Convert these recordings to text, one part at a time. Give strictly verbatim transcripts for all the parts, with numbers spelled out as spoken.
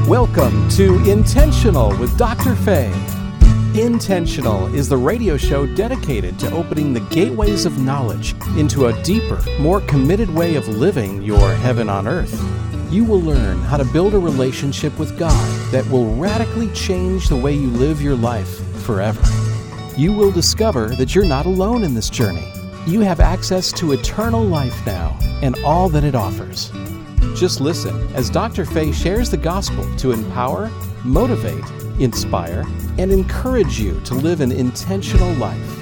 Welcome to Intentional with Doctor Faye. Intentional is the radio show dedicated to opening the gateways of knowledge into a deeper, more committed way of living your heaven on earth. You will learn how to build a relationship with God that will radically change the way you live your life forever. You will discover that you're not alone in this journey. You have access to eternal life now and all that it offers. Just listen as Doctor Faye shares the gospel to empower, motivate, inspire, and encourage you to live an intentional life.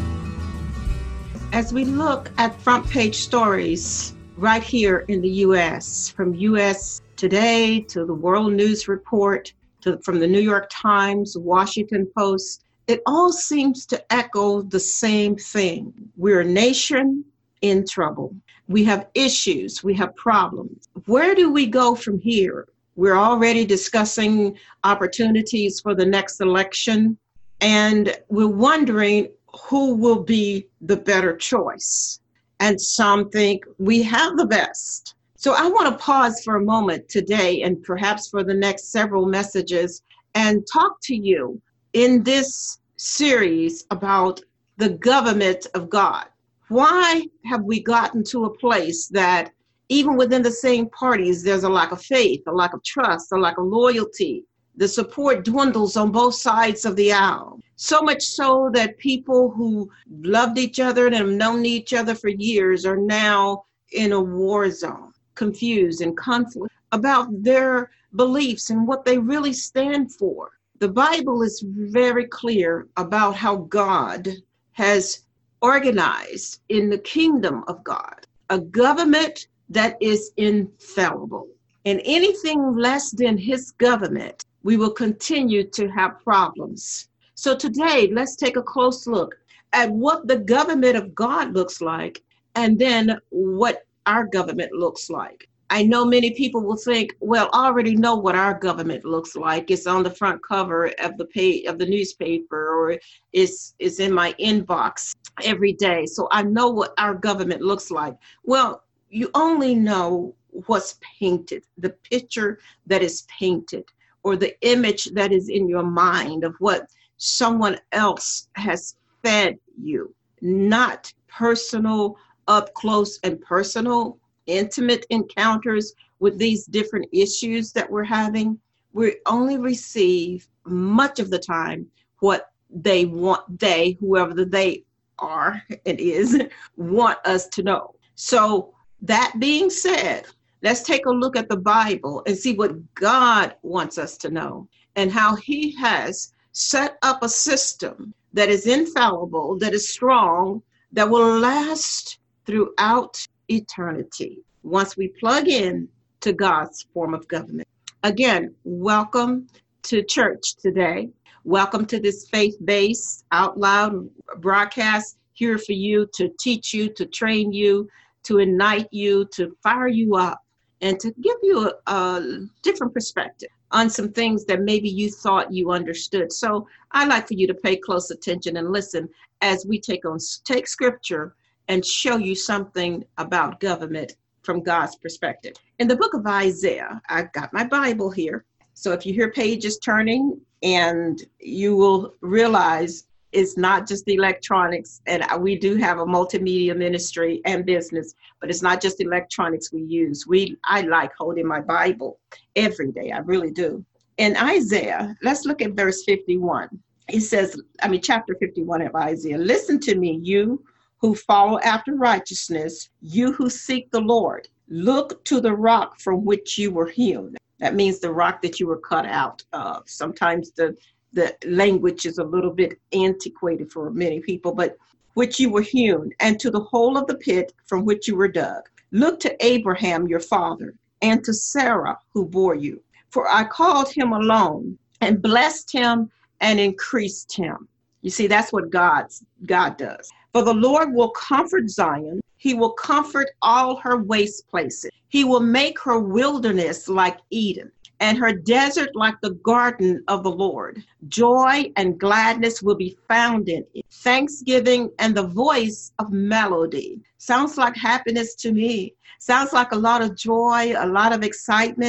As we look at front page stories right here in the U S, from U S Today to the World News Report, to from the New York Times, Washington Post, it all seems to echo the same thing. We're a nation in trouble. We have issues, we have problems. Where do we go from here? We're already discussing opportunities for the next election, and we're wondering who will be the better choice. And some think we have the best. So I want to pause for a moment today and perhaps for the next several messages and talk to you in this series about the government of God. Why have we gotten to a place that even within the same parties, there's a lack of faith, a lack of trust, a lack of loyalty? The support dwindles on both sides of the aisle. So much so that people who loved each other and have known each other for years are now in a war zone, confused and conflict about their beliefs and what they really stand for. The Bible is very clear about how God has organized in the kingdom of God a government that is infallible. And anything less than his government, we will continue to have problems. So today, let's take a close look at what the government of God looks like, and then what our government looks like. I know many people will think, well, I already know what our government looks like. It's on the front cover of the page of the newspaper, or it's, it's in my inbox every day. So I know what our government looks like. Well, you only know what's painted, the picture that is painted, or the image that is in your mind of what someone else has fed you, not personal, up close and personal, intimate encounters with these different issues that we're having. We only receive much of the time what they want, they, whoever the they are, it is, want us to know. So that being said, let's take a look at the Bible and see what God wants us to know and how he has set up a system that is infallible, that is strong, that will last throughout eternity once we plug in to God's form of government. Again, welcome to church today. Welcome to this faith-based, out loud broadcast here for you, to teach you, to train you, to ignite you, to fire you up, and to give you a, a different perspective on some things that maybe you thought you understood. So I'd like for you to pay close attention and listen as we take on take scripture and show you something about government from God's perspective. In the book of Isaiah, I've got my Bible here. So if you hear pages turning, and you will realize it's not just the electronics, and we do have a multimedia ministry and business, but it's not just electronics we use. We I like holding my Bible every day. I really do. In Isaiah, let's look at verse fifty-one. It says, I mean, chapter fifty-one of Isaiah, "Listen to me, you who follow after righteousness, you who seek the Lord. Look to the rock from which you were hewn." That means the rock that you were cut out of. Sometimes the, the language is a little bit antiquated for many people, but which you were hewn, and to the hole of the pit from which you were dug. Look to Abraham your father, and to Sarah who bore you. For I called him alone, and blessed him, and increased him. You see, that's what God's, God does. For the Lord will comfort Zion. He will comfort all her waste places. He will make her wilderness like Eden, and her desert like the garden of the Lord. Joy and gladness will be found in it. Thanksgiving and the voice of melody. Sounds like happiness to me. Sounds like a lot of joy, a lot of excitement.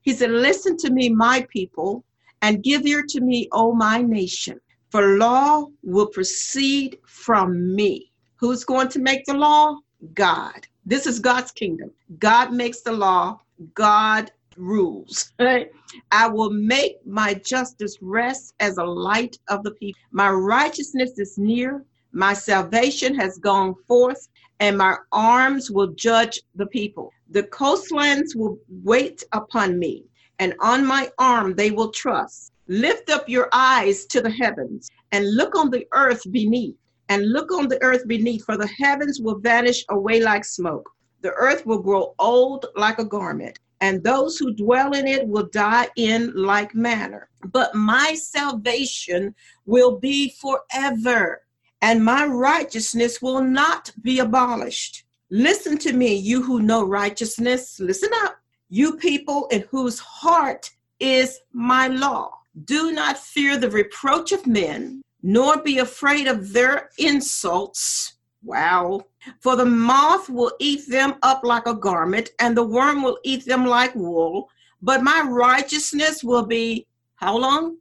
He said, listen to me, my people, and give ear to me, O my nation, for law will proceed from me. Who's going to make the law? God. This is God's kingdom. God makes the law. God rules. Right? I will make my justice rest as a light of the people. My righteousness is near. My salvation has gone forth, and my arms will judge the people. The coastlands will wait upon me, and on my arm they will trust. Lift up your eyes to the heavens, and look on the earth beneath, and look on the earth beneath, for the heavens will vanish away like smoke. The earth will grow old like a garment, and those who dwell in it will die in like manner. But my salvation will be forever, and my righteousness will not be abolished. Listen to me, you who know righteousness. Listen up, you people in whose heart is my law. Do not fear the reproach of men, nor be afraid of their insults. Wow. For the moth will eat them up like a garment, and the worm will eat them like wool. But my righteousness will be, how long?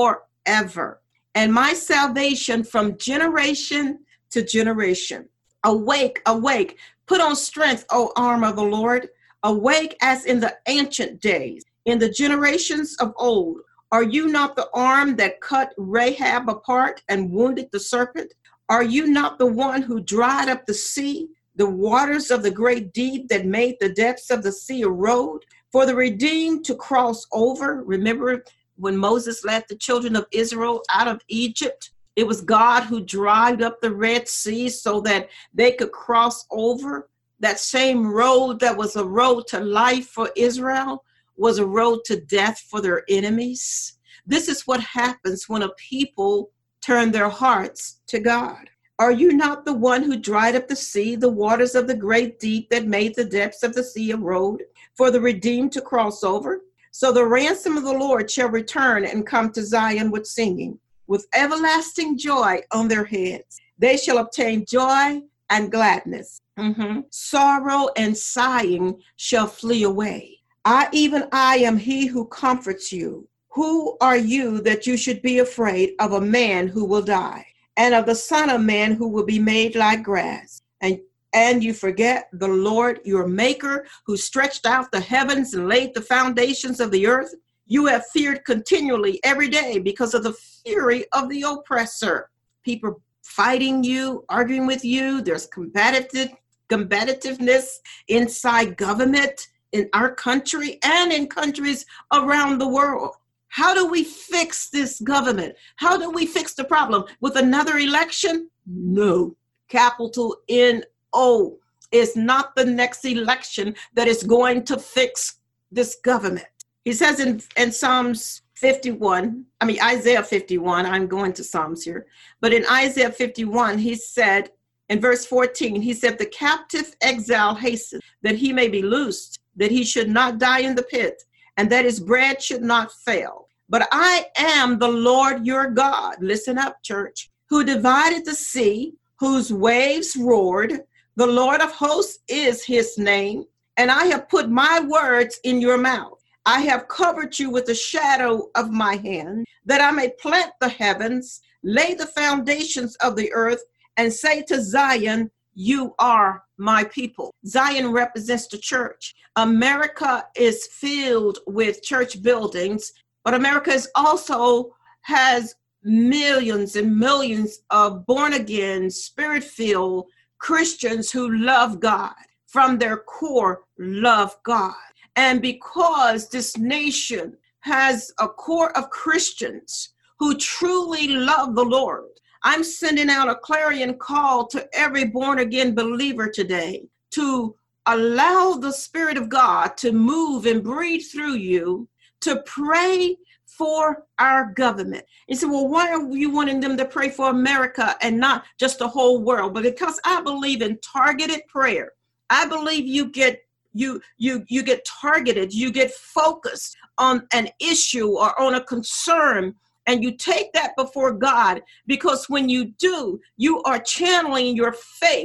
Forever. And my salvation from generation to generation. Awake, awake, put on strength, O arm of the Lord. Awake as in the ancient days, in the generations of old. Are you not the arm that cut Rahab apart and wounded the serpent? Are you not the one who dried up the sea, the waters of the great deep that made the depths of the sea erode? For the redeemed to cross over. Remember when Moses led the children of Israel out of Egypt? It was God who dried up the Red Sea so that they could cross over. That same road that was a road to life for Israel was a road to death for their enemies. This is what happens when a people turn their hearts to God. Are you not the one who dried up the sea, the waters of the great deep that made the depths of the sea erode, for the redeemed to cross over? So the ransom of the Lord shall return and come to Zion with singing, with everlasting joy on their heads. They shall obtain joy and gladness. Mm-hmm. Sorrow and sighing shall flee away. I, even I, am he who comforts you. Who are you that you should be afraid of a man who will die, and of the son of man who will be made like grass? And and you forget the Lord your maker, who stretched out the heavens and laid the foundations of the earth. You have feared continually every day because of the fury of the oppressor. People fighting you, arguing with you. There's competitive combativeness inside government in our country and in countries around the world. How do we fix this government? How do we fix the problem? With another election? No. Capital N O is not the next election that is going to fix this government. He says in, in Psalms fifty-one, I mean, Isaiah fifty-one, I'm going to Psalms here, but in Isaiah fifty-one, he said, in verse fourteen, he said, the captive exile hastens, that he may be loosed, that he should not die in the pit, and that his bread should not fail. But I am the Lord your God, listen up, church, who divided the sea, whose waves roared. The Lord of hosts is his name, and I have put my words in your mouth. I have covered you with the shadow of my hand, that I may plant the heavens, lay the foundations of the earth, and say to Zion, you are my people. Zion represents the church. America is filled with church buildings, but America is also has millions and millions of born-again, spirit-filled Christians who love God. From their core, love God. And because this nation has a core of Christians who truly love the Lord, I'm sending out a clarion call to every born-again believer today to allow the Spirit of God to move and breathe through you to pray for our government. You say, well, why are you wanting them to pray for America and not just the whole world? But because I believe in targeted prayer. I believe you get you you you get targeted, you get focused on an issue or on a concern, and you take that before God, because when you do, you are channeling your faith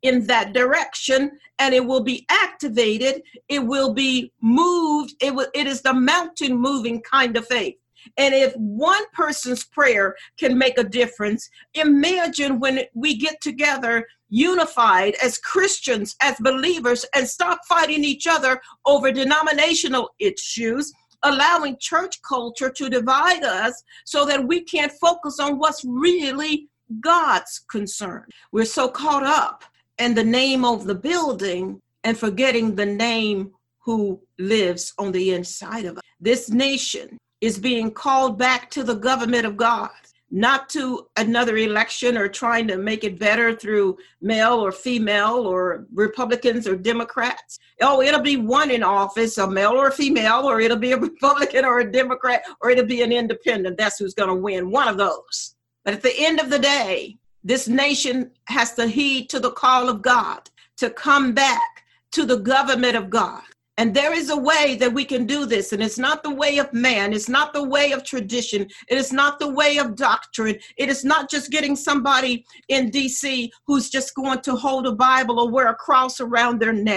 in that direction, and it will be activated. It will be moved. It will, it is the mountain moving kind of faith. And if one person's prayer can make a difference, imagine when we get together unified as Christians, as believers, and stop fighting each other over denominational issues, allowing church culture to divide us so that we can't focus on what's really God's concern. We're so caught up in the name of the building and forgetting the name who lives on the inside of us. This nation is being called back to the government of God, not to another election or trying to make it better through male or female or Republicans or Democrats. Oh, it'll be one in office, a male or a female, or it'll be a Republican or a Democrat, or it'll be an independent. That's who's going to win, one of those. But at the end of the day, this nation has to heed to the call of God to come back to the government of God. And there is a way that we can do this. And it's not the way of man. It's not the way of tradition. It is not the way of doctrine. It is not just getting somebody in D C who's just going to hold a Bible or wear a cross around their neck.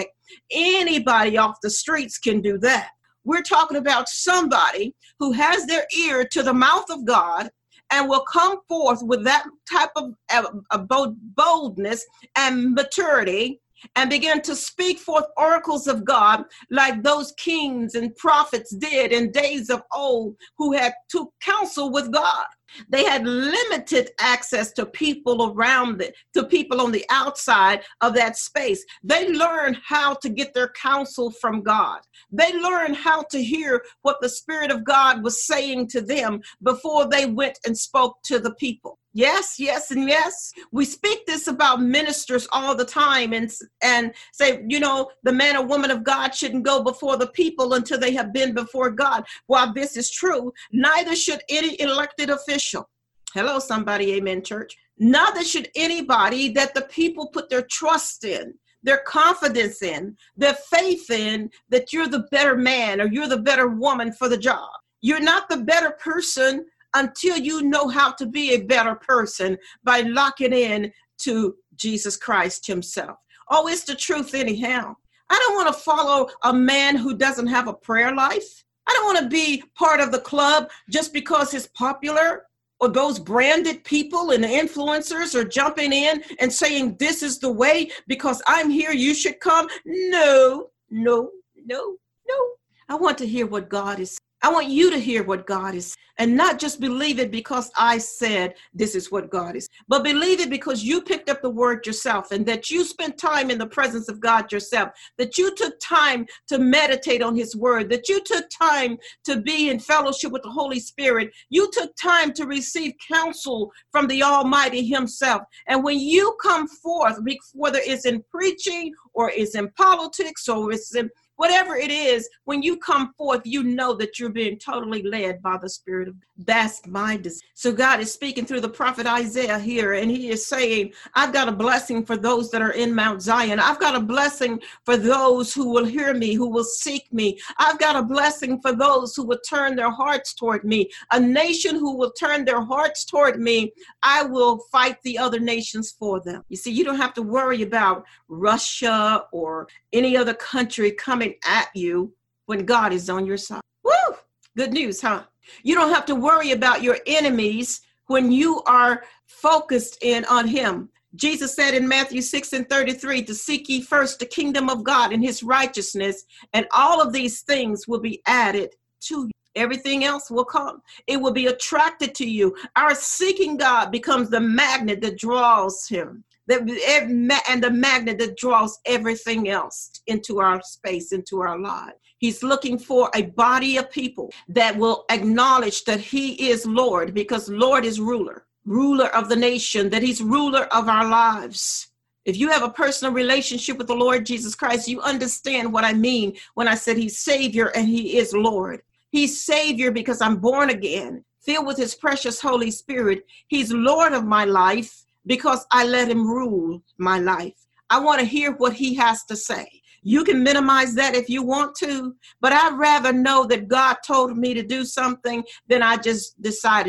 Anybody off the streets can do that. We're talking about somebody who has their ear to the mouth of God and will come forth with that type of, of boldness and maturity and begin to speak forth oracles of God like those kings and prophets did in days of old who had to counsel with God. They had limited access to people around it, to people on the outside of that space. They learned how to get their counsel from God. They learned how to hear what the Spirit of God was saying to them before they went and spoke to the people. Yes, yes, and yes. We speak this about ministers all the time and, and say, you know, the man or woman of God shouldn't go before the people until they have been before God. While this is true, neither should any elected official. Hello, somebody, amen, church. Neither should anybody that the people put their trust in, their confidence in, their faith in, that you're the better man or you're the better woman for the job. You're not the better person until you know how to be a better person by locking in to Jesus Christ himself. Oh, it's the truth anyhow. I don't want to follow a man who doesn't have a prayer life. I don't want to be part of the club just because it's popular, or those branded people and influencers are jumping in and saying, this is the way because I'm here, you should come. No, no, no, no. I want to hear what God is saying. I want you to hear what God is, and not just believe it because I said this is what God is, but believe it because you picked up the word yourself and that you spent time in the presence of God yourself, that you took time to meditate on his word, that you took time to be in fellowship with the Holy Spirit. You took time to receive counsel from the Almighty himself. And when you come forth, whether it's in preaching or it's in politics or it's in whatever it is, when you come forth, you know that you're being totally led by the Spirit of God. That's my desire. So God is speaking through the prophet Isaiah here, and he is saying, I've got a blessing for those that are in Mount Zion. I've got a blessing for those who will hear me, who will seek me. I've got a blessing for those who will turn their hearts toward me. A nation who will turn their hearts toward me, I will fight the other nations for them. You see, you don't have to worry about Russia or any other country coming at you when God is on your side. Woo! Good news, huh? You don't have to worry about your enemies when you are focused in on him. Jesus said in Matthew six and thirty-three, to seek ye first the kingdom of God and his righteousness, and all of these things will be added to you. Everything else will come. It will be attracted to you. Our seeking God becomes the magnet that draws him. And the magnet that draws everything else into our space, into our lives. He's looking for a body of people that will acknowledge that he is Lord, because Lord is ruler, ruler of the nation, that he's ruler of our lives. If you have a personal relationship with the Lord Jesus Christ, you understand what I mean when I said he's Savior and he is Lord. He's Savior because I'm born again, filled with his precious Holy Spirit. He's Lord of my life because I let him rule my life. I want to hear what he has to say. You can minimize that if you want to, but I'd rather know that God told me to do something than I just decided to do.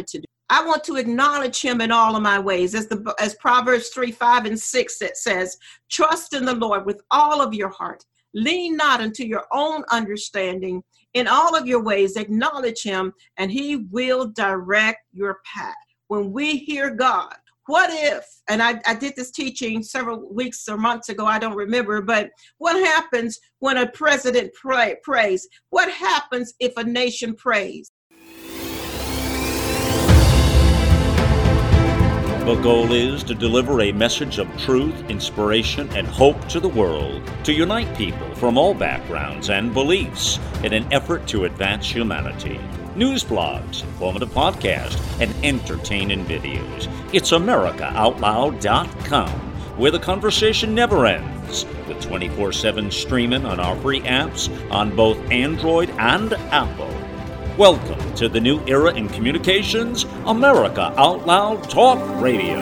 I want to acknowledge him in all of my ways. As the as Proverbs three, five, and six, it says, trust in the Lord with all of your heart. Lean not unto your own understanding. In all of your ways, acknowledge him, and he will direct your path. When we hear God, what if, and I, I did this teaching several weeks or months ago, I don't remember, but what happens when a president pray, prays? What happens if a nation prays? The goal is to deliver a message of truth, inspiration, and hope to the world, to unite people from all backgrounds and beliefs in an effort to advance humanity. News blogs, informative podcasts, and entertaining videos. It's America Out Loud dot com, where the conversation never ends, with twenty-four seven streaming on our free apps on both Android and Apple. Welcome to the new era in communications, America Out Loud Talk Radio.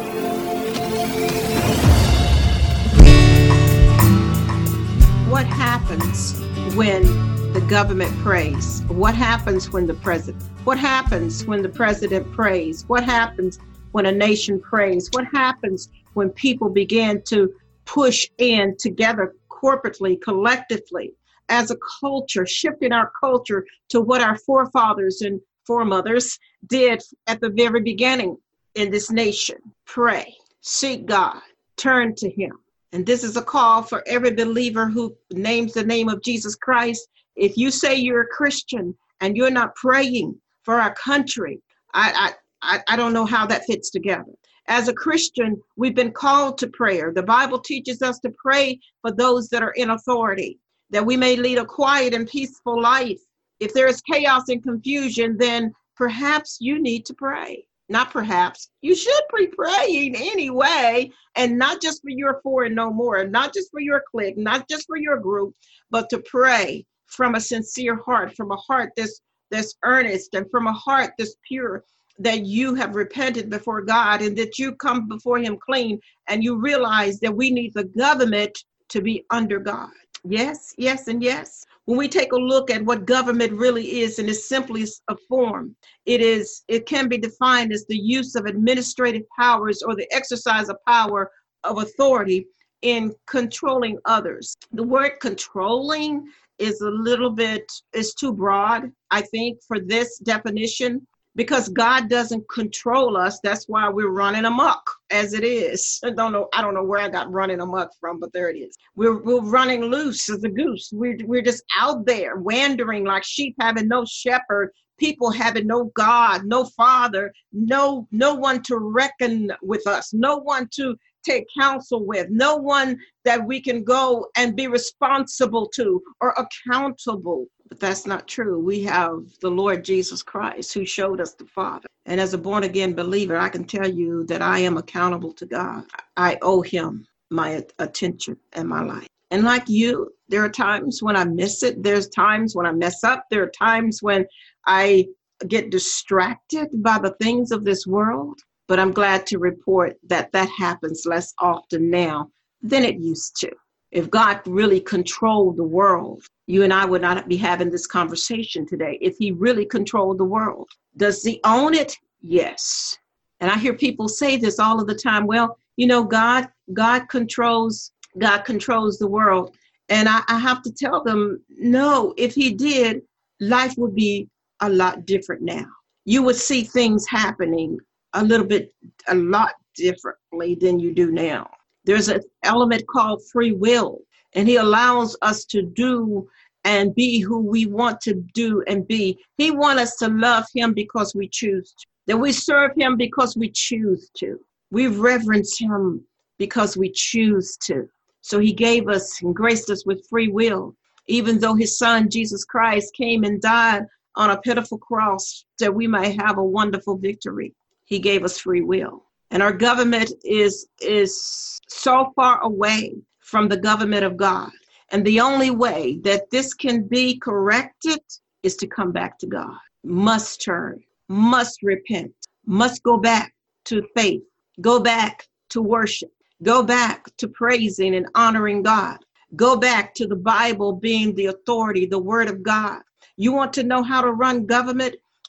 What happens when the government prays? What happens when the president? What happens when the president prays? What happens when a nation prays? What happens when people begin to push in together corporately, collectively? As a culture, shifting our culture to what our forefathers and foremothers did at the very beginning in this nation. Pray, seek God, turn to him. And this is a call for every believer who names the name of Jesus Christ. If you say you're a Christian and you're not praying for our country, I, I, I don't know how that fits together. As a Christian, we've been called to prayer. The Bible teaches us to pray for those that are in authority, that we may lead a quiet and peaceful life. If there is chaos and confusion, then perhaps you need to pray. Not perhaps, you should be praying anyway, and not just for your four and no more, not just for your clique, not just for your group, but to pray from a sincere heart, from a heart that's, that's earnest, and from a heart that's pure, that you have repented before God and that you come before him clean, and you realize that we need the government to be under God. Yes, yes, and yes. When we take a look at what government really is in its simplest of form, it is, it can be defined as the use of administrative powers or the exercise of power of authority in controlling others. The word controlling is a little bit, is too broad, I think, for this definition, because God doesn't control us. That's why we're running amok as it is. I don't know. I don't know where I got running amok from, but there it is. We're, we're running loose as a goose. We're, we're just out there wandering like sheep, having no shepherd, people having no God, no father, no, no one to reckon with us, no one to take counsel with, no one that we can go and be responsible to or accountable. But that's not true. We have the Lord Jesus Christ who showed us the Father. And as a born again believer, I can tell you that I am accountable to God. I owe him my attention and my life. And like you, there are times when I miss it. There's times when I mess up. There are times when I get distracted by the things of this world. But I'm glad to report that that happens less often now than it used to. If God really controlled the world, you and I would not be having this conversation today. If he really controlled the world, does he own it? Yes. And I hear people say this all of the time. Well, you know, God, God controls, God controls the world. And I, I have to tell them, no, if he did, life would be a lot different now. You would see things happening a little bit, a lot differently than you do now. There's an element called free will, and he allows us to do and be who we want to do and be. He wants us to love him because we choose to, that we serve him because we choose to. We reverence him because we choose to. So he gave us and graced us with free will, even though his son, Jesus Christ, came and died on a pitiful cross that we might have a wonderful victory. He gave us free will. And our government is, is so far away from the government of God. And the only way that this can be corrected is to come back to God. Must turn, must repent, must go back to faith, go back to worship, go back to praising and honoring God, go back to the Bible being the authority, the word of God. You want to know how to run government?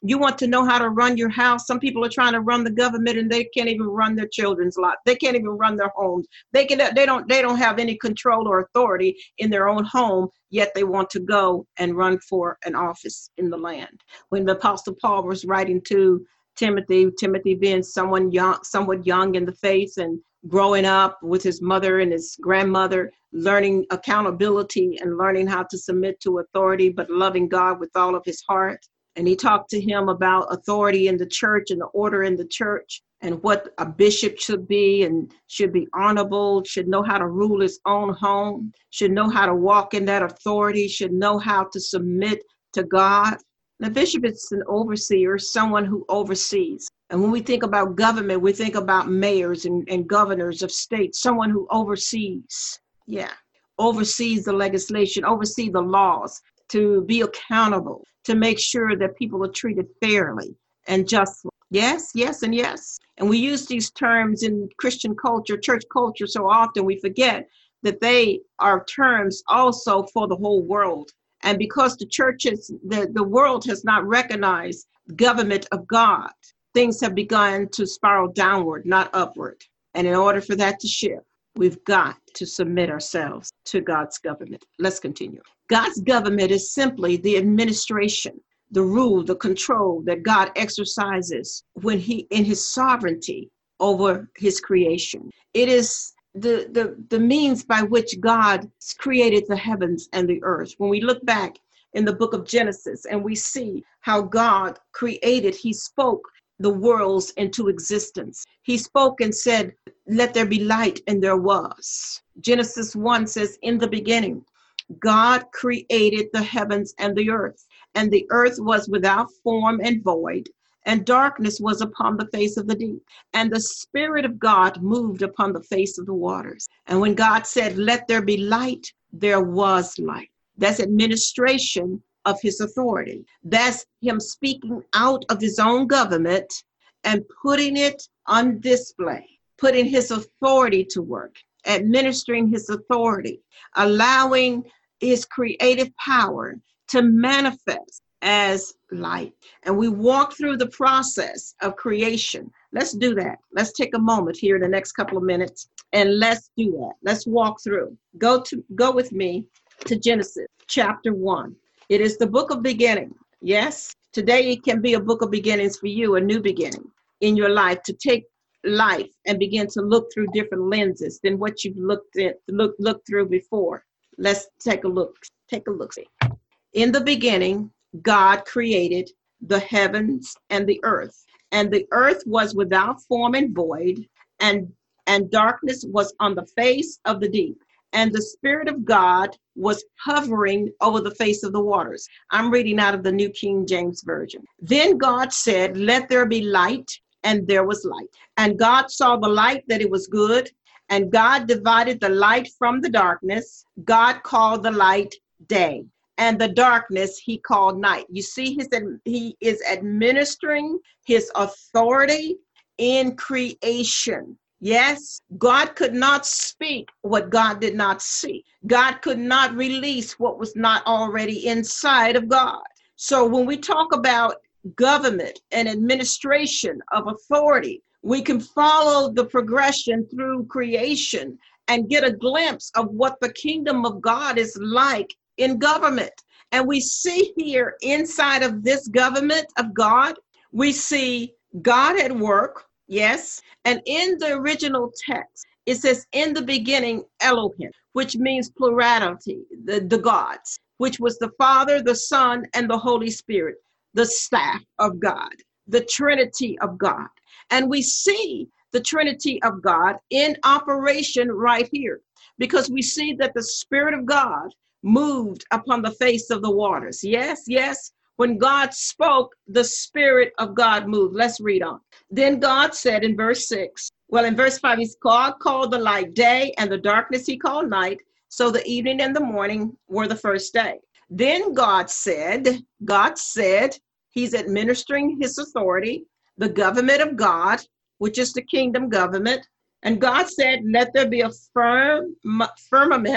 You want to know how to run your house? Some people are trying to run the government and they can't even run their children's life. They can't even run their homes. They can. They don't. They don't have any control or authority in their own home. Yet they want to go and run for an office in the land. When the Apostle Paul was writing to Timothy, Timothy being someone young, somewhat young in the faith and growing up with his mother and his grandmother, learning accountability and learning how to submit to authority, but loving God with all of his heart. And he talked to him about authority in the church and the order in the church and what a bishop should be and should be honorable, should know how to rule his own home, should know how to walk in that authority, should know how to submit to God. The bishop is an overseer, someone who oversees. And when we think about government, we think about mayors and, and governors of states, someone who oversees. Yeah, oversees the legislation, oversees the laws, to be accountable, to make sure that people are treated fairly and justly. Yes, yes, and yes. And we use these terms in Christian culture, church culture, so often we forget that they are terms also for the whole world. And because the churches, the, the world has not recognized government of God, things have begun to spiral downward, not upward. And in order for that to shift, we've got to submit ourselves to God's government. Let's continue. God's government is simply the administration, the rule, the control that God exercises when he, in his sovereignty over his creation. It is the, the, the means by which God created the heavens and the earth. When we look back in the book of Genesis and we see how God created, he spoke the worlds into existence. He spoke and said, let there be light, and there was. Genesis one says, in the beginning, God created the heavens and the earth, and the earth was without form and void, and darkness was upon the face of the deep. And the Spirit of God moved upon the face of the waters. And when God said, let there be light, there was light. That's administration of his authority. That's him speaking out of his own government and putting it on display, putting his authority to work, administering his authority, allowing his creative power to manifest as light. And we walk through the process of creation. Let's do that. Let's take a moment here in the next couple of minutes and let's do that. Let's walk through. Go to go with me to Genesis chapter one. It is the book of beginning. Yes, today it can be a book of beginnings for you, a new beginning in your life, to take life and begin to look through different lenses than what you've looked at, look, looked through before. Let's take a look. Take a look. In the beginning, God created the heavens and the earth, and the earth was without form and void, and, and darkness was on the face of the deep. And the Spirit of God was hovering over the face of the waters. I'm reading out of the New King James Version. Then God said, let there be light, and there was light. And God saw the light that it was good, and God divided the light from the darkness. God called the light day, and the darkness he called night. You see, his, he is administering his authority in creation. Yes, God could not speak what God did not see. God could not release what was not already inside of God. So when we talk about government and administration of authority, we can follow the progression through creation and get a glimpse of what the kingdom of God is like in government. And we see here inside of this government of God, we see God at work. Yes. And in the original text, it says, in the beginning, Elohim, which means plurality, the, the gods, which was the Father, the Son, and the Holy Spirit, the staff of God, the Trinity of God. And we see the Trinity of God in operation right here, because we see that the Spirit of God moved upon the face of the waters. Yes, yes. When God spoke, the Spirit of God moved. Let's read on. Then God said in verse six, well, in verse five, he's God called the light day, and the darkness he called night. So the evening and the morning were the first day. Then God said, God said, he's administering his authority, the government of God, which is the kingdom government. And God said, let there be a firm firmament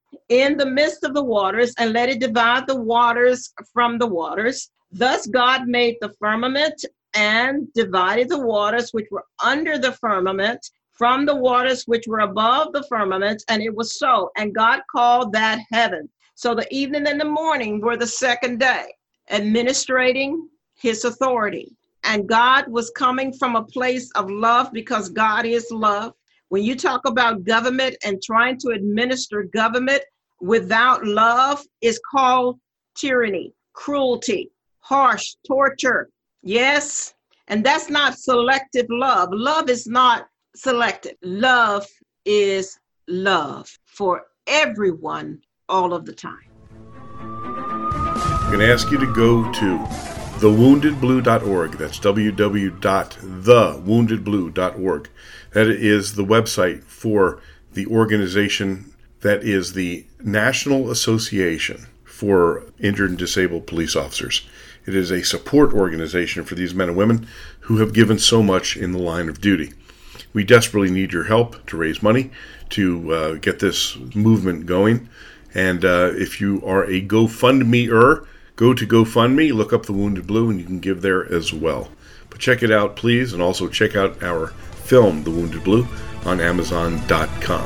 in the midst of the waters, and let it divide the waters from the waters. Thus God made the firmament and divided the waters which were under the firmament from the waters which were above the firmament, and it was so. And God called that heaven. So the evening and the morning were the second day, administrating his authority. And God was coming from a place of love, because God is love. When you talk about government and trying to administer government without love, is called tyranny, cruelty, harsh, torture. Yes. And that's not selective love. Love is not selective. Love is love for everyone all of the time. I'm going to ask you to go to the wounded blue dot org. That's w w w dot the wounded blue dot org. That is the website for the organization that is the National Association for Injured and Disabled Police Officers. It is a support organization for these men and women who have given so much in the line of duty. We desperately need your help to raise money to uh, get this movement going. And uh, if you are a GoFundMe-er, go to GoFundMe, look up The Wounded Blue, and you can give there as well. But check it out, please, and also check out our film, The Wounded Blue, on amazon dot com.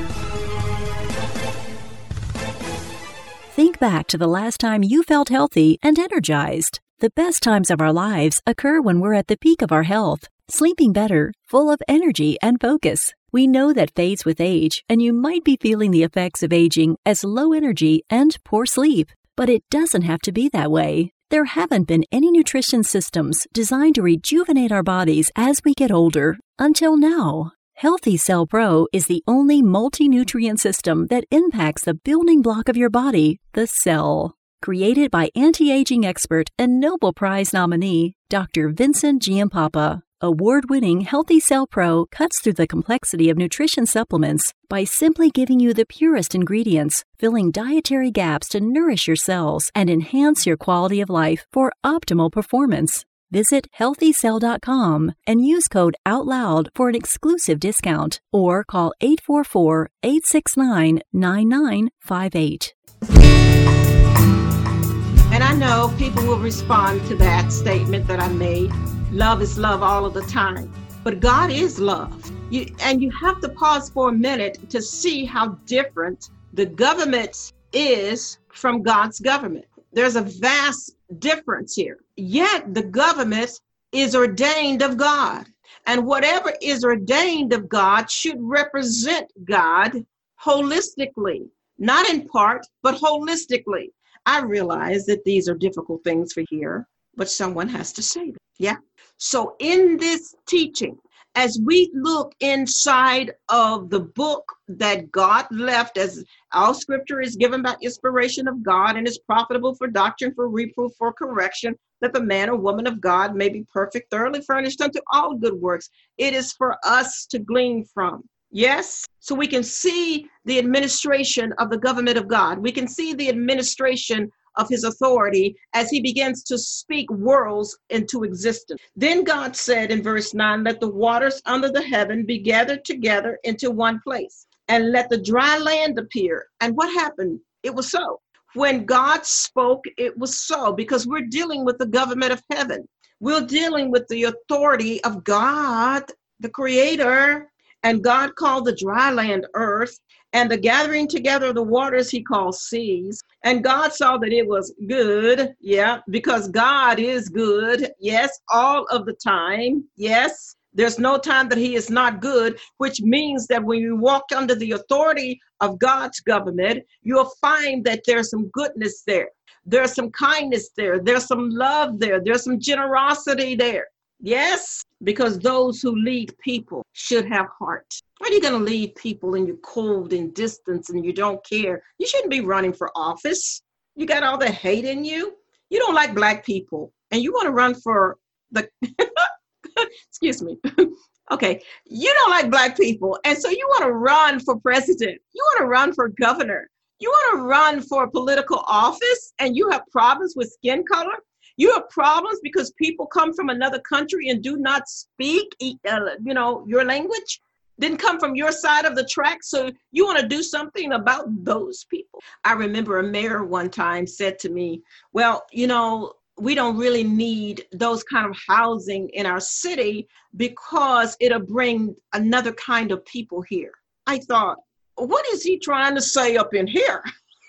Think back to the last time you felt healthy and energized. The best times of our lives occur when we're at the peak of our health, sleeping better, full of energy and focus. We know that fades with age, and you might be feeling the effects of aging as low energy and poor sleep. But it doesn't have to be that way. There haven't been any nutrition systems designed to rejuvenate our bodies as we get older until now. Healthy Cell Pro is the only multi-nutrient system that impacts the building block of your body, the cell. Created by anti-aging expert and Nobel Prize nominee, Doctor Vincent Giampapa, award-winning Healthy Cell Pro cuts through the complexity of nutrition supplements by simply giving you the purest ingredients, filling dietary gaps to nourish your cells and enhance your quality of life for optimal performance. Visit healthy cell dot com and use code OUTLOUD for an exclusive discount, or call eight four four, eight six nine, nine nine five eight. And I know people will respond to that statement that I made. Love is love all of the time. But God is love. You, and you have to pause for a minute to see how different the government is from God's government. There's a vast difference here. Yet the government is ordained of God. And whatever is ordained of God should represent God holistically, not in part, but holistically. I realize that these are difficult things for here, but someone has to say them. Yeah. So in this teaching, as we look inside of the book that God left, as all scripture is given by inspiration of God and is profitable for doctrine, for reproof, for correction, that the man or woman of God may be perfect, thoroughly furnished unto all good works. It is for us to glean from. Yes, so we can see the administration of the government of God. We can see the administration of his authority as he begins to speak worlds into existence. Then God said in verse nine, let the waters under the heaven be gathered together into one place, and let the dry land appear. And what happened? It was so. When God spoke, it was so, because we're dealing with the government of heaven. We're dealing with the authority of God, the creator. And God called the dry land earth, and the gathering together of the waters he called seas. And God saw that it was good. Yeah, because God is good. Yes, all of the time. Yes, there's no time that he is not good, which means that when you walk under the authority of God's government, you'll find that there's some goodness there. There's some kindness there. There's some love there. There's some generosity there. Yes, because those who lead people should have heart. Why are you going to lead people and you're cold and distant and you don't care? You shouldn't be running for office. You got all the hate in you. You don't like black people and you want to run for the, excuse me. Okay. You don't like black people. And so you want to run for president. You want to run for governor. You want to run for political office and you have problems with skin color. You have problems because people come from another country and do not speak, uh, you know, your language. didn't come from your side of the track. So you want to do something about those people. I remember a mayor one time said to me, well, you know, we don't really need those kind of housing in our city because it'll bring another kind of people here. I thought, what is he trying to say up in here?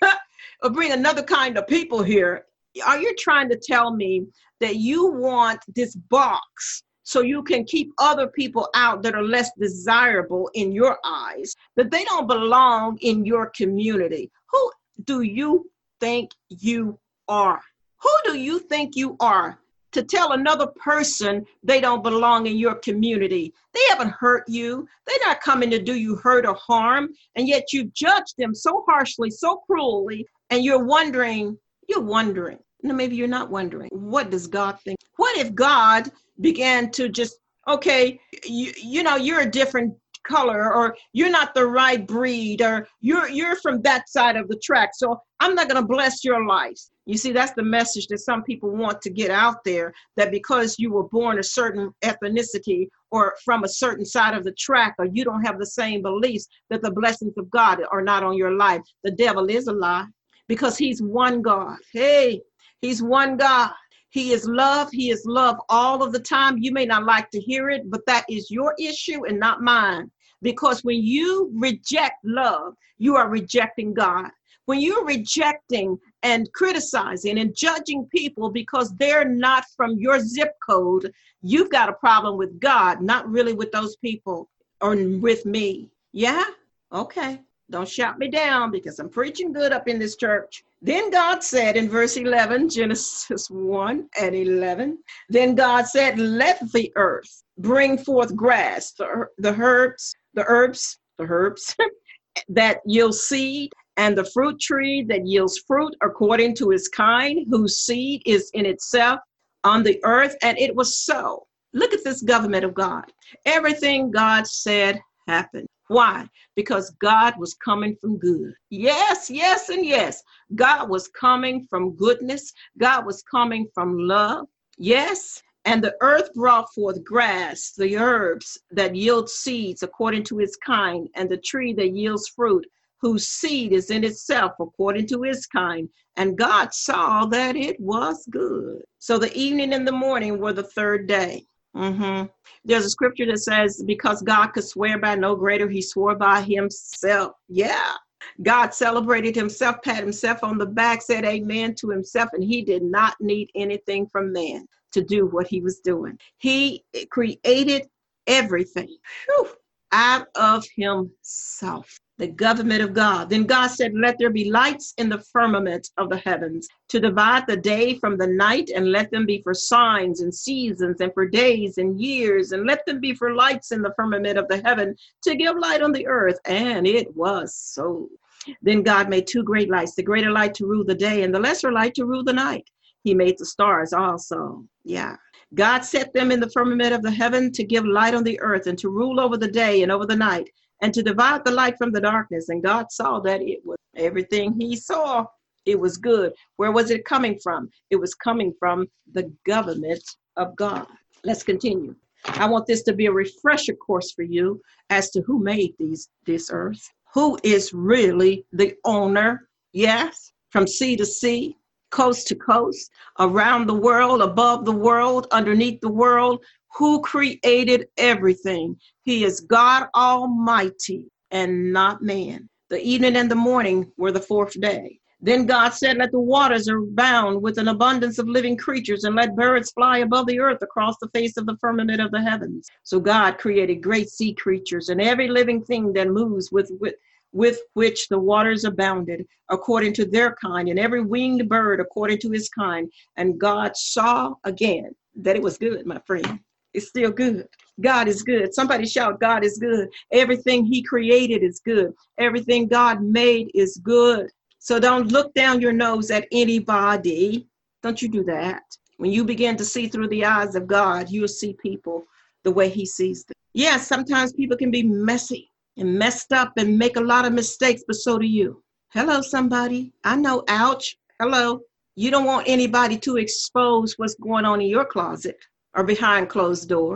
Or bring another kind of people here? Are you trying to tell me that you want this box so you can keep other people out that are less desirable in your eyes, that they don't belong in your community? Who do you think you are? Who do you think you are to tell another person they don't belong in your community? They haven't hurt you. They're not coming to do you hurt or harm. And yet you judge them so harshly, so cruelly, and you're wondering, you're wondering, no, maybe you're not wondering, what does God think? What if God began to just, okay, you, you know, you're a different color, or you're not the right breed, or you're you're from that side of the track, so I'm not going to bless your life. You see, that's the message that some people want to get out there, that because you were born a certain ethnicity or from a certain side of the track, or you don't have the same beliefs, that the blessings of God are not on your life. The devil is a lie, because he's one God. Hey, he's one God. He is love. He is love all of the time. You may not like to hear it, but that is your issue and not mine. Because when you reject love, you are rejecting God. When you're rejecting and criticizing and judging people because they're not from your zip code, you've got a problem with God, not really with those people or with me. Yeah? Okay. Don't shout me down, because I'm preaching good up in this church. Then God said in verse eleven, Genesis one and eleven, then God said, let the earth bring forth grass, the, the herbs, the herbs, the herbs that yield seed, and the fruit tree that yields fruit according to its kind, whose seed is in itself on the earth. And it was so. Look at this government of God. Everything God said happened. Why? Because God was coming from good. Yes, yes, and yes. God was coming from goodness. God was coming from love. Yes. And the earth brought forth grass, the herbs that yield seeds according to its kind, and the tree that yields fruit, whose seed is in itself according to its kind. And God saw that it was good. So the evening and the morning were the third day. Mm-hmm. There's a scripture that says, because God could swear by no greater, he swore by himself. Yeah. God celebrated himself, pat himself on the back, said amen to himself, and he did not need anything from man to do what he was doing. He created everything whew, out of himself. The government of God. Then God said, let there be lights in the firmament of the heavens to divide the day from the night, and let them be for signs and seasons and for days and years, and let them be for lights in the firmament of the heaven to give light on the earth. And it was so. Then God made two great lights, the greater light to rule the day and the lesser light to rule the night. He made the stars also. Yeah. God set them in the firmament of the heaven to give light on the earth and to rule over the day and over the night, and to divide the light from the darkness. And God saw that it was everything he saw. It was good. Where was it coming from? It was coming from the government of God. Let's continue. I want this to be a refresher course for you as to who made these this earth. Who is really the owner? Yes, from sea to sea, coast to coast, around the world, above the world, underneath the world. Who created everything? He is God Almighty and not man. The evening and the morning were the fourth day. Then God said, let the waters abound with an abundance of living creatures, and let birds fly above the earth across the face of the firmament of the heavens. So God created great sea creatures and every living thing that moves with, with, with which the waters abounded, according to their kind, and every winged bird according to his kind. And God saw again that it was good, my friend. It's still good. God is good. Somebody shout, God is good. Everything he created is good. Everything God made is good. So don't look down your nose at anybody. Don't you do that. When you begin to see through the eyes of God, you'll see people the way he sees them. Yes, sometimes people can be messy and messed up and make a lot of mistakes, but so do you. Hello, somebody. I know, ouch. Hello. You don't want anybody to expose what's going on in your closet or behind closed doors.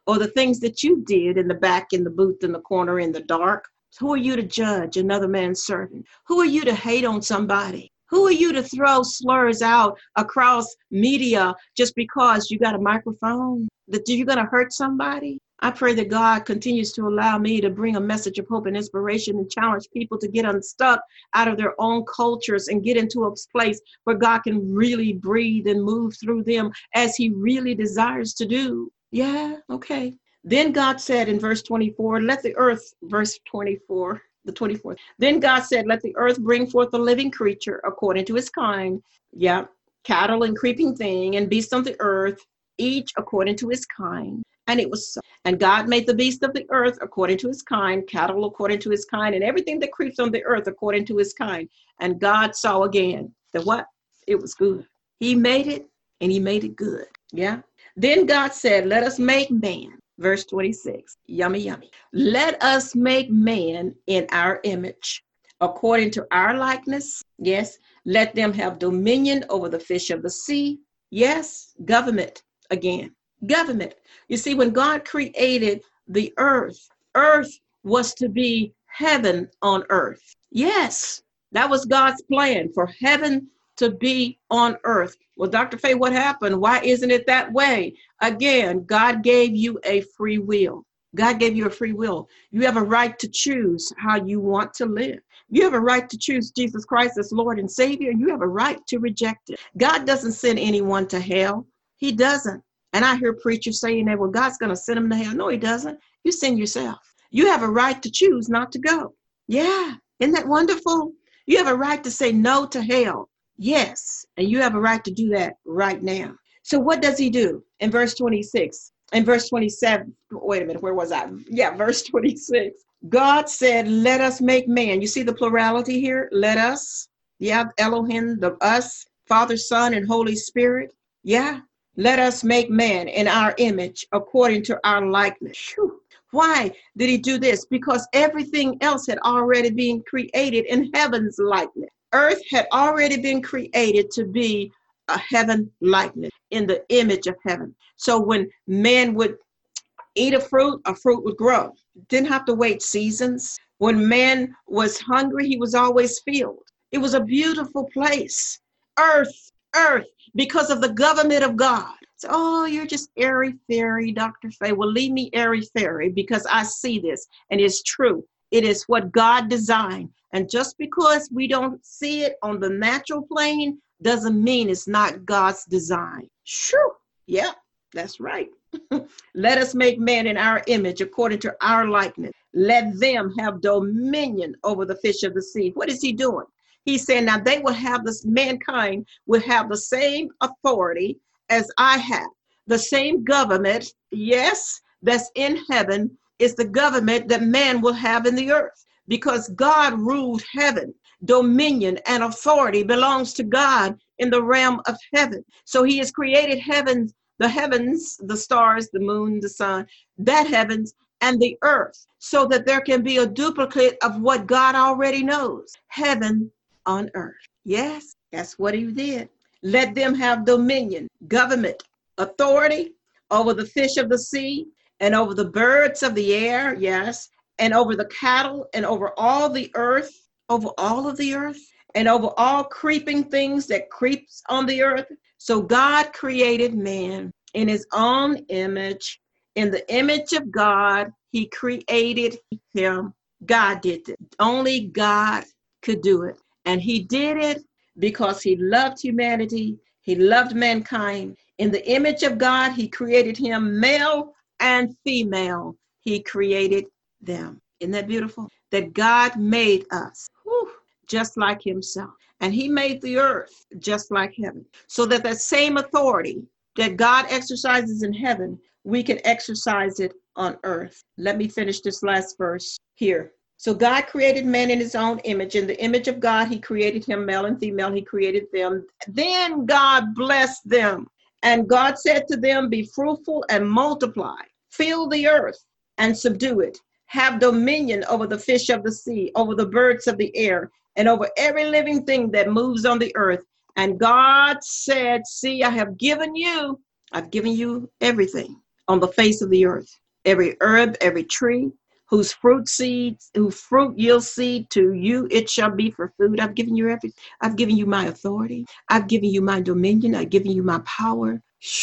or the things that you did in the back, in the booth, in the corner, in the dark. Who are you to judge another man's servant? Who are you to hate on somebody? Who are you to throw slurs out across media just because you got a microphone? That you're going to hurt somebody? I pray that God continues to allow me to bring a message of hope and inspiration and challenge people to get unstuck out of their own cultures and get into a place where God can really breathe and move through them as he really desires to do. Yeah, okay. Then God said in verse twenty-four, let the earth, verse twenty-four, the twenty-fourth. Then God said, let the earth bring forth a living creature according to his kind. Yeah, cattle and creeping thing and beasts of the earth, each according to his kind. And it was so. And God made the beast of the earth according to his kind, cattle according to his kind, and everything that creeps on the earth according to his kind. And God saw again that what? It was good. He made it and he made it good. Yeah. Then God said, let us make man. Verse twenty-six. Yummy, yummy. Let us make man in our image, according to our likeness. Yes. Let them have dominion over the fish of the sea. Yes. Government again. Government. You see, when God created the earth, earth was to be heaven on earth. Yes, that was God's plan, for heaven to be on earth. Well, Doctor Faye, what happened? Why isn't it that way? Again, God gave you a free will. God gave you a free will. You have a right to choose how you want to live. You have a right to choose Jesus Christ as Lord and Savior, and you have a right to reject it. God doesn't send anyone to hell. He doesn't. And I hear preachers saying that, well, God's going to send them to hell. No, he doesn't. You send yourself. You have a right to choose not to go. Yeah. Isn't that wonderful? You have a right to say no to hell. Yes. And you have a right to do that right now. So what does he do? In verse twenty-six, in verse twenty-seven, wait a minute, where was I? Yeah, verse twenty-six. God said, let us make man. You see the plurality here? Let us. Yeah, Elohim, the us, Father, Son, and Holy Spirit. Yeah. Let us make man in our image according to our likeness. Whew. Why did he do this? Because everything else had already been created in heaven's likeness. Earth had already been created to be a heaven likeness, in the image of heaven. So when man would eat a fruit, a fruit would grow. Didn't have to wait seasons. When man was hungry, he was always filled. It was a beautiful place. Earth. Earth, because of the government of God. So, oh, you're just airy-fairy, Doctor Faye. Well, leave me airy-fairy, because I see this, and it's true. It is what God designed. And just because we don't see it on the natural plane doesn't mean it's not God's design. Sure. Yeah, that's right. Let us make man in our image according to our likeness. Let them have dominion over the fish of the sea. What is he doing? He's saying now they will have this, mankind will have the same authority as I have. The same government, yes, that's in heaven is the government that man will have in the earth, because God ruled heaven. Dominion and authority belongs to God in the realm of heaven. So he has created heavens, the heavens, the stars, the moon, the sun, that heavens and the earth, so that there can be a duplicate of what God already knows. Heaven on earth. Yes, that's what he did. Let them have dominion, government, authority over the fish of the sea and over the birds of the air. Yes. And over the cattle and over all the earth, over all of the earth and over all creeping things that creeps on the earth. So God created man in his own image. In the image of God, he created him. God did it. Only God could do it. And he did it because he loved humanity. He loved mankind. In the image of God, he created him male and female. He created them. Isn't that beautiful? That God made us whew, just like himself. And he made the earth just like heaven. So that that same authority that God exercises in heaven, we can exercise it on earth. Let me finish this last verse here. So God created man in his own image. In the image of God, he created him, male and female, he created them. Then God blessed them. And God said to them, be fruitful and multiply, fill the earth and subdue it. Have dominion over the fish of the sea, over the birds of the air, and over every living thing that moves on the earth. And God said, see, I have given you, I've given you everything. on the face of the earth. Every herb, every tree, whose fruit seeds, whose fruit yields seed, to you it shall be for food. I've given you every, I've given you my authority. I've given you my dominion. I've given you my power.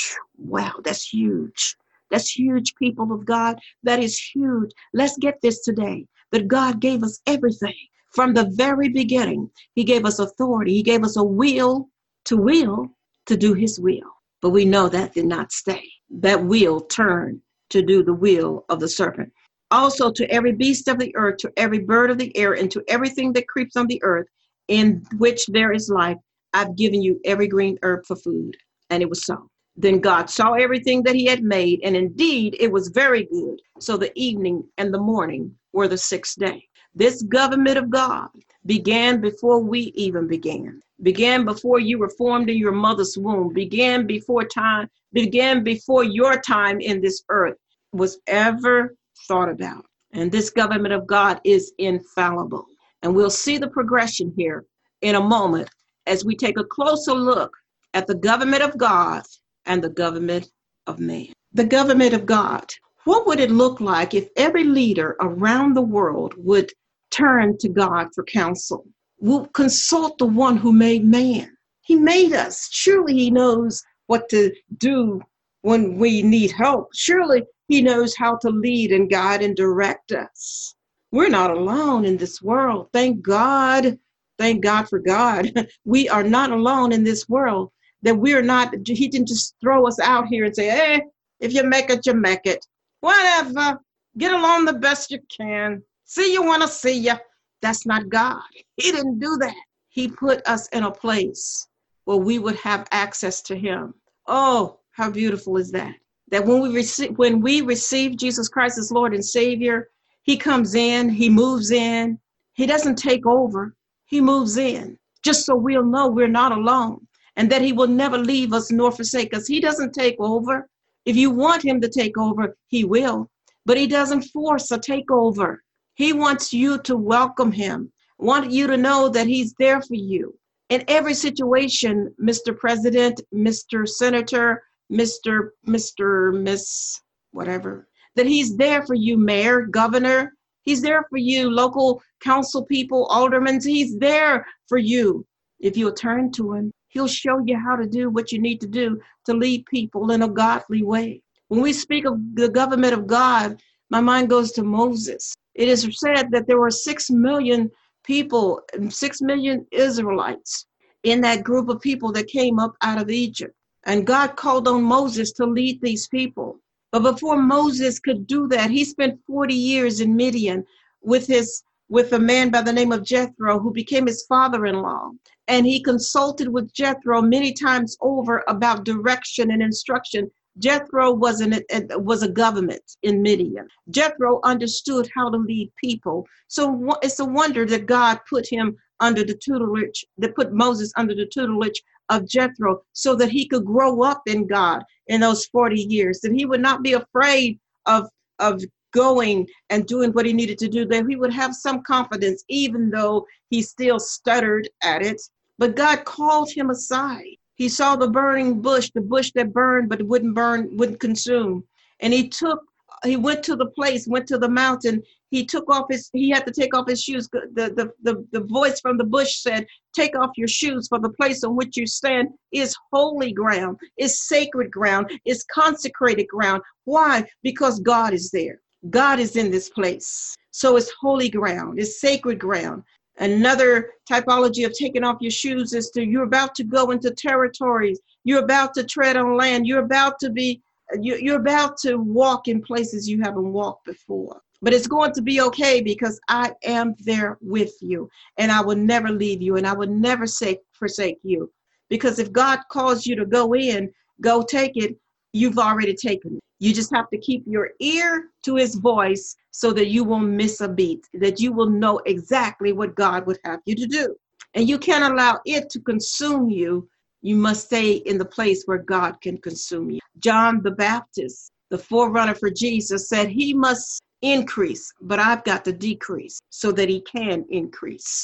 Wow, that's huge. That's huge, people of God. That is huge. Let's get this today, that God gave us everything from the very beginning. He gave us authority. He gave us a will to will to do his will. But we know that did not stay. That will turned to do the will of the serpent. Also, to every beast of the earth, to every bird of the air, and to everything that creeps on the earth, in which there is life, I've given you every green herb for food. And it was so. Then God saw everything that he had made, and indeed it was very good. So the evening and the morning were the sixth day. This government of God began before we even began. Began before you were formed in your mother's womb. Began before time, began before your time in this earth was ever thought about. And this government of God is infallible. And we'll see the progression here in a moment as we take a closer look at the government of God and the government of man. The government of God. What would it look like if every leader around the world would turn to God for counsel? We'll consult the one who made man. He made us. Surely he knows what to do when we need help. Surely he knows how to lead and guide and direct us. We're not alone in this world. Thank God. Thank God for God. We are not alone in this world. That we're not, he didn't just throw us out here and say, hey, if you make it, you make it. Whatever. Get along the best you can. See you when I see you. That's not God. He didn't do that. He put us in a place where we would have access to him. Oh, how beautiful is that? That when we receive, when we receive Jesus Christ as Lord and Savior, he comes in, he moves in. He doesn't take over. He moves in just so we'll know we're not alone and that he will never leave us nor forsake us. He doesn't take over. If you want him to take over, he will, but he doesn't force a takeover. He wants you to welcome him, want you to know that he's there for you. In every situation, Mister President, Mister Senator, Mister Mister Miss, whatever, that he's there for you, Mayor, Governor. He's there for you, local council people, aldermen. He's there for you. If you'll turn to him, he'll show you how to do what you need to do to lead people in a godly way. When we speak of the government of God, my mind goes to Moses. It is said that there were six million people, six million Israelites in that group of people that came up out of Egypt. And God called on Moses to lead these people. But before Moses could do that, he spent forty years in Midian with his with a man by the name of Jethro, who became his father-in-law. And he consulted with Jethro many times over about direction and instruction. Jethro was, an, was a government in Midian. Jethro understood how to lead people. So it's a wonder that God put him under the tutelage, that put Moses under the tutelage of Jethro so that he could grow up in God in those forty years, that he would not be afraid of, of going and doing what he needed to do, that he would have some confidence, even though he still stuttered at it. But God called him aside. He saw the burning bush, the bush that burned, but it wouldn't burn, wouldn't consume. And he took, he went to the place, went to the mountain. He took off his, he had to take off his shoes. The, the, the, the voice from the bush said, take off your shoes, for the place on which you stand is holy ground, is sacred ground, is consecrated ground. Why? Because God is there. God is in this place. So it's holy ground, it's sacred ground. Another typology of taking off your shoes is to, you're about to go into territories. You're about to tread on land. You're about to be, you're about to walk in places you haven't walked before. But it's going to be okay because I am there with you and I will never leave you and I will never say, forsake you. Because if God calls you to go in, go take it, you've already taken it. You just have to keep your ear to his voice so that you won't miss a beat, that you will know exactly what God would have you to do. And you can't allow it to consume you. You must stay in the place where God can consume you. John the Baptist, the forerunner for Jesus, said he must increase, but I've got to decrease so that he can increase.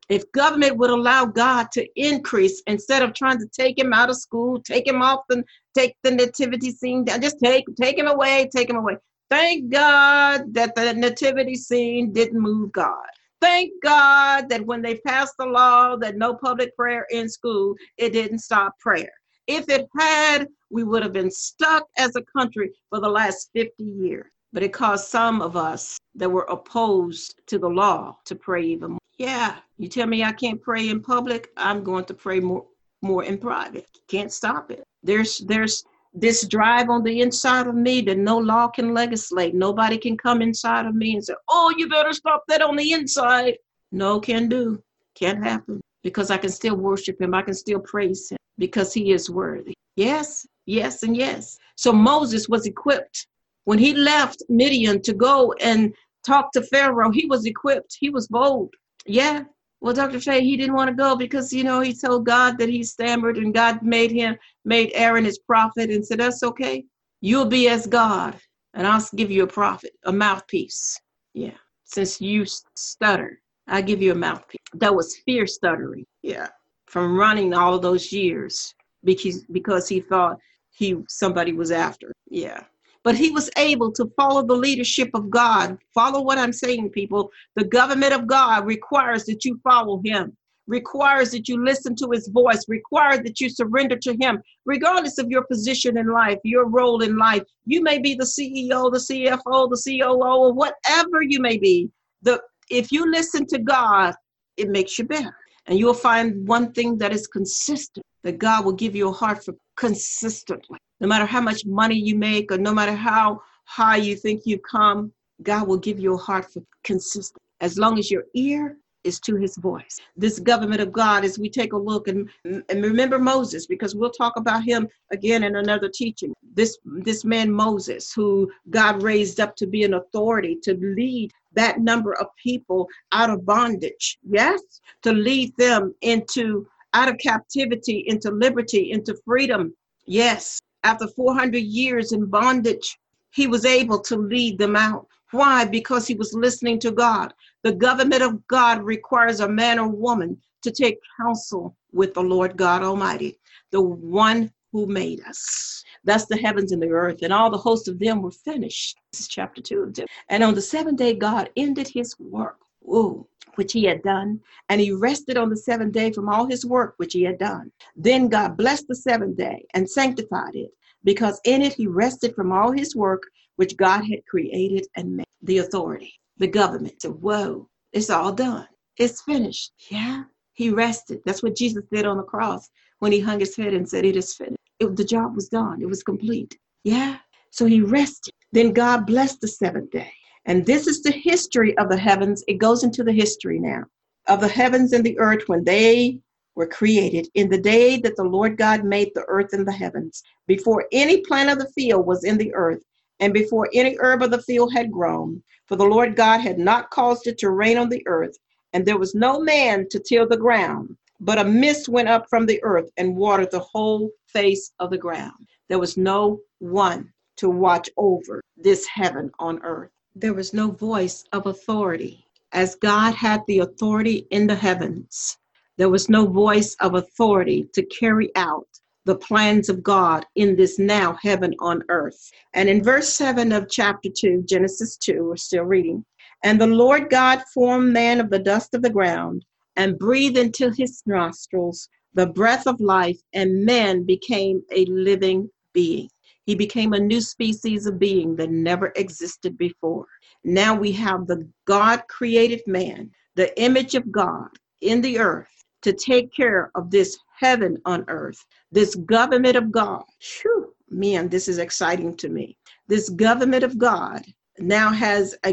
If government would allow God to increase instead of trying to take him out of school, take him off the, take the nativity scene down, just take, take him away, take him away. Thank God that the nativity scene didn't move God. Thank God that when they passed the law that no public prayer in school, it didn't stop prayer. If it had, we would have been stuck as a country for the last fifty years. But it caused some of us that were opposed to the law to pray even more. Yeah, you tell me I can't pray in public, I'm going to pray more, more in private. Can't stop it. There's, there's this drive on the inside of me that no law can legislate. Nobody can come inside of me and say, oh, you better stop that on the inside. No, can do. Can't happen. Because I can still worship him. I can still praise him because he is worthy. Yes, yes, and yes. So Moses was equipped. When he left Midian to go and talk to Pharaoh, he was equipped. He was bold. Yeah. Well, Doctor Faye, he didn't want to go because, you know, he told God that he stammered and God made him, made Aaron his prophet and said, that's okay. You'll be as God and I'll give you a prophet, a mouthpiece. Yeah. Since you stutter, I'll give you a mouthpiece. That was fear stuttering. Yeah. From running all of those years because, because he thought he, somebody was after. Yeah. But he was able to follow the leadership of God. Follow what I'm saying, people. The government of God requires that you follow him, requires that you listen to his voice, requires that you surrender to him, regardless of your position in life, your role in life. You may be the C E O, the C F O, the C O O, or whatever you may be. The, if you listen to God, it makes you better. And you'll find one thing that is consistent, that God will give you a heart for consistently. No matter how much money you make or no matter how high you think you've come, God will give you a heart for consistent. As long as your ear is to his voice. This government of God, as we take a look and, and remember Moses, because we'll talk about him again in another teaching. This, this man Moses, who God raised up to be an authority, to lead that number of people out of bondage. Yes, to lead them into out of captivity, into liberty, into freedom. Yes. After four hundred years in bondage, he was able to lead them out. Why? Because he was listening to God. The government of God requires a man or woman to take counsel with the Lord God Almighty, the one who made us. That's the heavens and the earth, and all the hosts of them were finished. This is chapter two of Genesis. And on the seventh day, God ended his work, ooh, which he had done, and he rested on the seventh day from all his work which he had done. Then God blessed the seventh day and sanctified it, because in it he rested from all his work which God had created and made. The authority, the government said, whoa, it's all done. It's finished. Yeah, he rested. That's what Jesus did on the cross when he hung his head and said, it is finished. It, the job was done. It was complete. Yeah, so he rested. Then God blessed the seventh day. And this is the history of the heavens. It goes into the history now of the heavens and the earth when they were created in the day that the Lord God made the earth and the heavens, before any plant of the field was in the earth, and before any herb of the field had grown. For the Lord God had not caused it to rain on the earth, and there was no man to till the ground. But a mist went up from the earth and watered the whole face of the ground. There was no one to watch over this heaven on earth. There was no voice of authority. As God had the authority in the heavens, there was no voice of authority to carry out the plans of God in this now heaven on earth. And in verse seven of chapter two, Genesis two, we're still reading. And the Lord God formed man of the dust of the ground and breathed into his nostrils the breath of life, and man became a living being. He became a new species of being that never existed before. Now we have the God-created man, the image of God in the earth, to take care of this heaven on earth, this government of God. Whew, man, this is exciting to me. This government of God now has a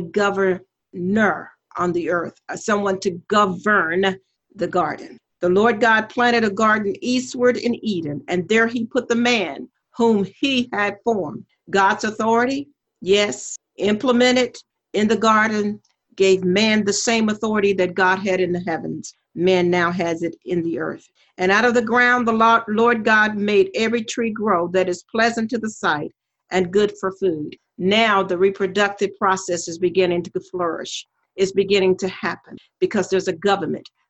governor on the earth, someone to govern the garden. The Lord God planted a garden eastward in Eden, and there he put the man whom he had formed. God's authority, yes, implemented in the garden, gave man the same authority that God had in the heavens. Man now has it in the earth. And out of the ground, the Lord God made every tree grow that is pleasant to the sight and good for food. Now the reproductive process is beginning to flourish. It's beginning to happen because there's a government.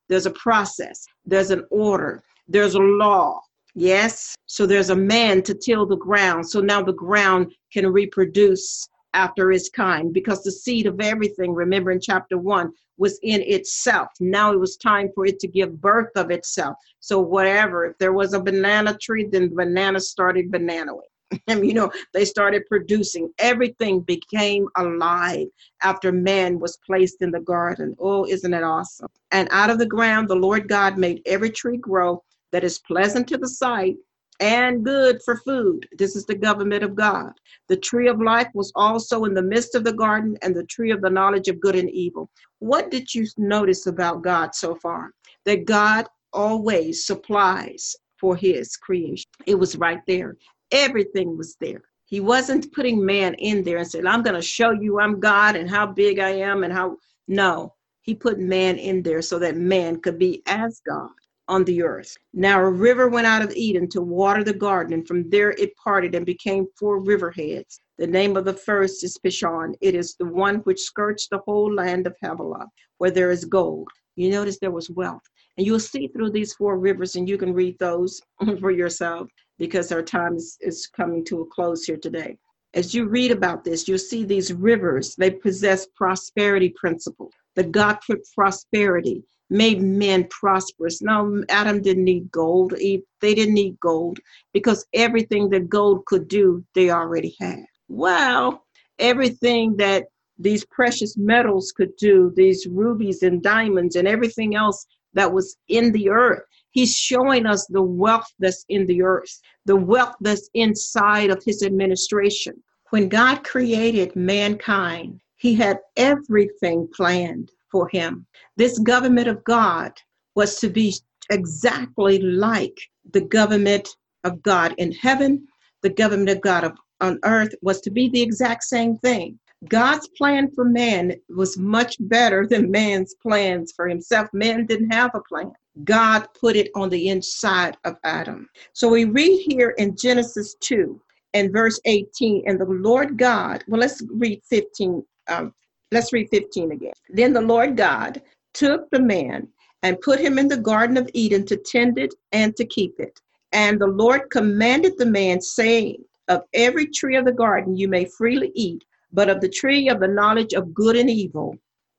There's a process. There's an order. There's a law. Yes. So there's a man to till the ground. So now the ground can reproduce after its kind, because the seed of everything, remember in chapter one, was in itself. Now it was time for it to give birth of itself. So whatever, if there was a banana tree, then bananas started bananaing. And, you know, they started producing. Everything became alive after man was placed in the garden. Oh, isn't it awesome? And out of the ground, the Lord God made every tree grow that is pleasant to the sight and good for food. This is the government of God. The tree of life was also in the midst of the garden, and the tree of the knowledge of good and evil. What did you notice about God so far? That God always supplies for his creation. It was right there. Everything was there. He wasn't putting man in there and said, I'm going to show you I'm God and how big I am and how. No, he put man in there so that man could be as God on the earth. Now a river went out of Eden to water the garden, and from there it parted and became four riverheads. The name of the first is Pishon. It is the one which skirts the whole land of Havilah, where there is gold. You notice there was wealth. And you'll see through these four rivers, and you can read those for yourself, because our time is, is coming to a close here today. As you read about this, you'll see these rivers, they possess prosperity principles. The God put prosperity, made men prosperous. Now, Adam didn't need gold. They didn't need gold because everything that gold could do, they already had. Well, everything that these precious metals could do, these rubies and diamonds and everything else that was in the earth, he's showing us the wealth that's in the earth, the wealth that's inside of his administration. When God created mankind, he had everything planned for him. This government of God was to be exactly like the government of God in heaven. The government of God of, on earth was to be the exact same thing. God's plan for man was much better than man's plans for himself. Man didn't have a plan. God put it on the inside of Adam. So we read here in Genesis two and verse eighteen, and the Lord God, well, let's read fifteen. Um, let's read fifteen again. Then the Lord God took the man and put him in the Garden of Eden to tend it and to keep it. And the Lord commanded the man, saying, of every tree of the garden you may freely eat, but of the tree of the knowledge of good and evil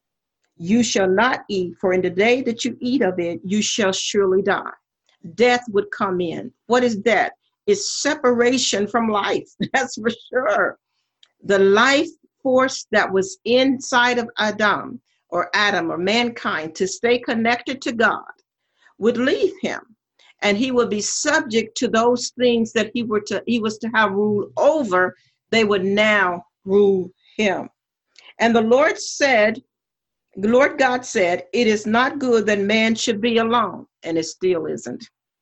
you shall not eat, for in the day that you eat of it, you shall surely die. Death would come in. What is death? It's separation from life. That's for sure. The life force that was inside of Adam or Adam or mankind to stay connected to God would leave him, and he would be subject to those things that he were to he was to have rule over. They would now rule him. And the Lord said, the Lord God said, it is not good that man should be alone, and it still isn't.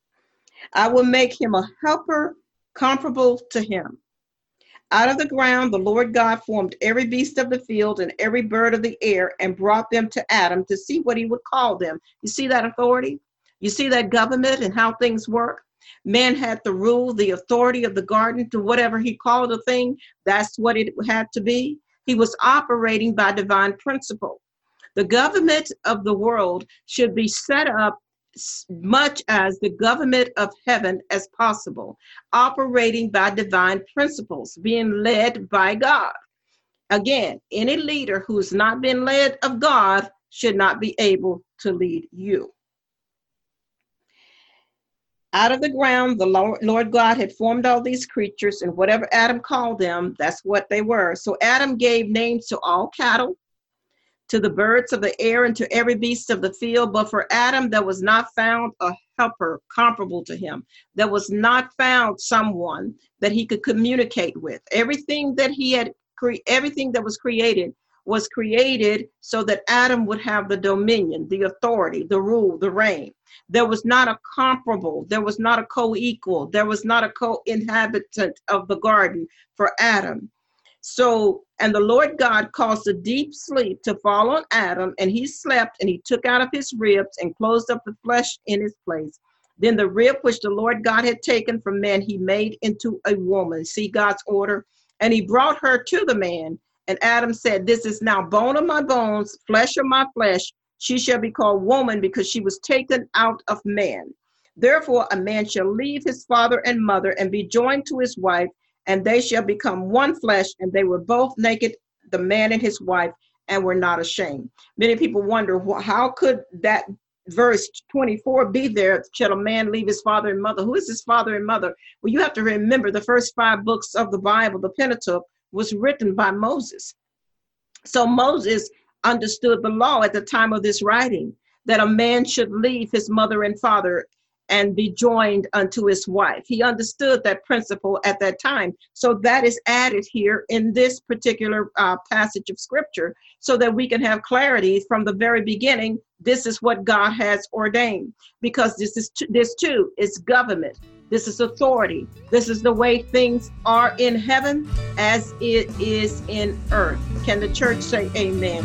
I will make him a helper comparable to him. Out of the ground, the Lord God formed every beast of the field and every bird of the air and brought them to Adam to see what he would call them. You see that authority? You see that government and how things work? Man had the rule, the authority of the garden to whatever he called a thing. That's what it had to be. He was operating by divine principle. The government of the world should be set up much as the government of heaven as possible, operating by divine principles, being led by God. Again, any leader who's not been led of God should not be able to lead you. Out of the ground, the Lord God had formed all these creatures, and whatever Adam called them, that's what they were. So Adam gave names to all cattle, to the birds of the air, and to every beast of the field. But for Adam, there was not found a helper comparable to him. There was not found someone that he could communicate with. Everything that he had, cre- everything that was created was created so that Adam would have the dominion, the authority, the rule, the reign. There was not a comparable. There was not a co-equal. There was not a co-inhabitant of the garden for Adam. So, and the Lord God caused a deep sleep to fall on Adam, and he slept, and he took out of his ribs and closed up the flesh in his place. Then the rib which the Lord God had taken from man, he made into a woman. See God's order? And he brought her to the man. And Adam said, this is now bone of my bones, flesh of my flesh. She shall be called woman, because she was taken out of man. Therefore, a man shall leave his father and mother and be joined to his wife, and they shall become one flesh. And they were both naked, the man and his wife, and were not ashamed. Many people wonder, well, how could that verse twenty-four be there? Shall a man leave his father and mother? Who is his father and mother? Well, you have to remember the first five books of the Bible, the Pentateuch, was written by Moses. So Moses understood the law at the time of this writing, that a man should leave his mother and father and be joined unto his wife. He understood that principle at that time. So that is added here in this particular uh, passage of scripture, so that we can have clarity from the very beginning. This is what God has ordained, because this is t- this too is government. This is authority. This is the way things are in heaven as it is in earth. Can the church say amen?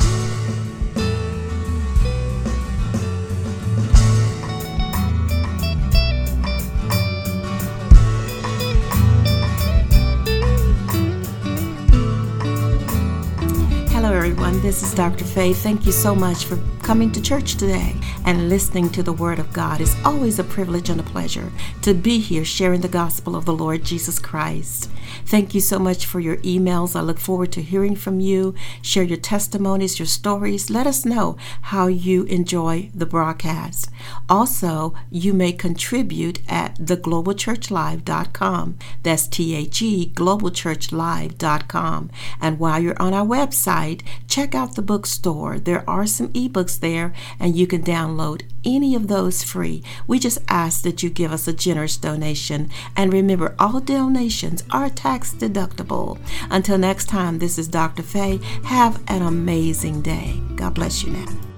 Hello, everyone. This is Doctor Faye. Thank you so much for coming to church today and listening to the Word of God. It's always a privilege and a pleasure to be here sharing the gospel of the Lord Jesus Christ. Thank you so much for your emails. I look forward to hearing from you. Share your testimonies, your stories. Let us know how you enjoy the broadcast. Also, you may contribute at the global church live dot com. That's T H E, global church live dot com. And while you're on our website, check out the bookstore. There are some ebooks there, and you can download any of those free. We just ask that you give us a generous donation. And remember, all donations are tax deductible. Until next time, this is Doctor Faye. Have an amazing day. God bless you now.